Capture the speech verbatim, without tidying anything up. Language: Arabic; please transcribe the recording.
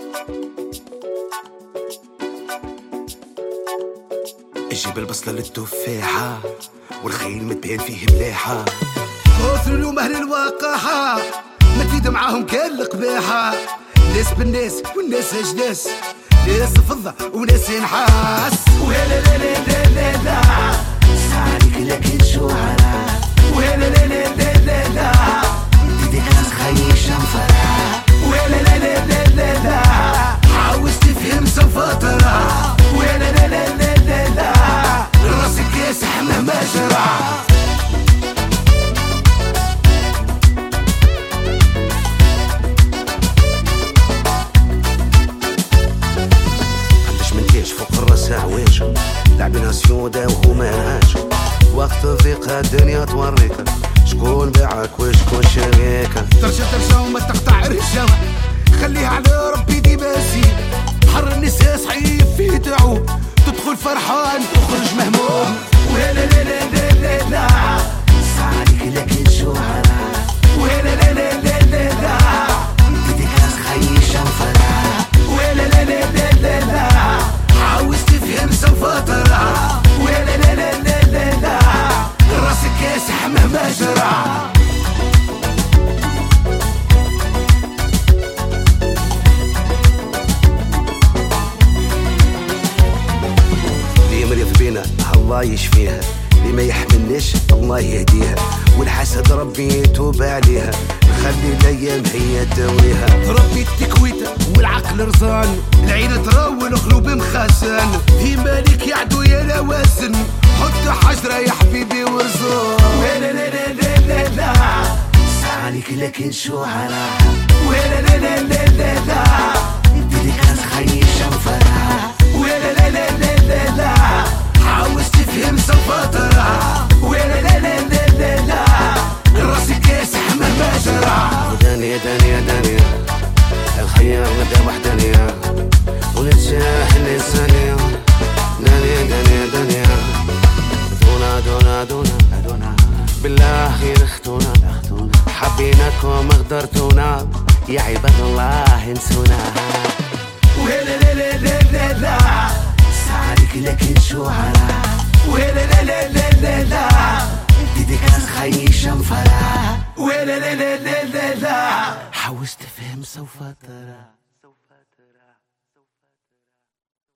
جيب البصلة للتفاحة والخيل متبين فيه مليحة. كثر اليوم أهل الوقاحة ما تزيد معاهم كل القباحة. ناس بالناس والناس أجناس، ناس فضة وناس نحاس. ولا لا لا لا لا لا صارك لكن شعراء. ولا لا لا لا لا لا تديك ناس خيشة مفرح. ولا لا لا لا لا لا عاوز تفهم سنفطرة. ولا لا لا لا لا لا راسك ياسح مهما جرى. فوق الراس عواج لاعبينها سيودة وهو مالهاش. وقت الضيق الدنيا توريك شكون باعك وشكون شريك. ترجع ترجع وما تقطع الرجاوة، خليها على ربي ديما زين. بحر النساء صحيح فيه تعوب، تدخل فرحان تخرج مهموم. ولا لا لا لا لا لا صارك لكن شعراء. ولا لا لا لا لا لا تديك ناس خيشة مفرح. ولا لا لا لا لا لا عاوز تفهم سنفطرة. ولا لا لا لا لا لا راسك ياسح مهما جرى. اللي مريض بينا الله يشفيها، اللي ما يحملناش الله يهديها، والحسد ربي يتوب عليها، خلي الايام هي تاويها. ربي التكويته والعقل رزان، العين تراوي القلوب مخازن. في مالك يا عدو يا لوازن، حط حجره يا حبيبي ورزان. ولا لا لا لا لا لا صالك لكن شعراء. ولا لا لا لا لا لا بديك ناس خيشة مفرح. ولا لا لا لا لا لا عاوز تفهم سنفطرة. ولا لا لا لا لا لا راسك ياسح مهما جرى. دنيا دنيا دنيا الخيار نبدا وحدانية، ونتجاح الإنسانية. دنيا دنيا دنيا دونا دونا دونا دونا بالله خير اختونا. حبيناكم غدرتونا يا عباد الله انسونا. ولا لا لا لا لا لا صارك لكن شعراء. ولا لا لا لا لا لا تديك ناس خيشة مفرح. ولا لا لا لا لا لا حاوز تفهم سوف ترى.